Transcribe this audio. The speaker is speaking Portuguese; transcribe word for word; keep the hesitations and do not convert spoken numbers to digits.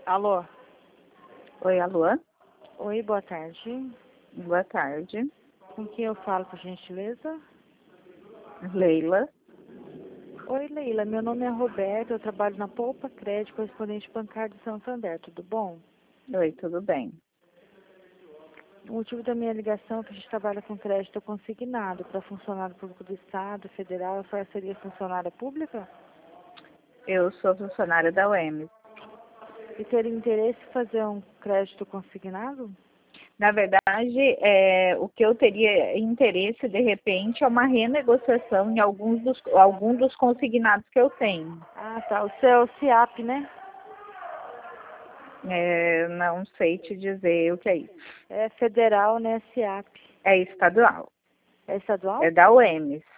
Alô? Oi, alô? Oi, boa tarde. Boa tarde. Com quem eu falo, por gentileza? Leila. Oi, Leila. Meu nome é Roberto. Eu trabalho na Poupa Crédito, correspondente bancário de Santander. Tudo bom? Oi, tudo bem? O motivo da minha ligação é que a gente trabalha com crédito consignado para funcionário público do Estado, federal. A senhora seria funcionária pública? Eu sou funcionária da U E M S. E teria interesse em fazer um crédito consignado? Na verdade, é, o que eu teria interesse, de repente, é uma renegociação em alguns dos, algum dos consignados que eu tenho. Ah, tá. O seu é o CIAP, né? É, não sei te dizer o que é isso. É federal, né? CIAP. É estadual. É estadual? É da U E M S.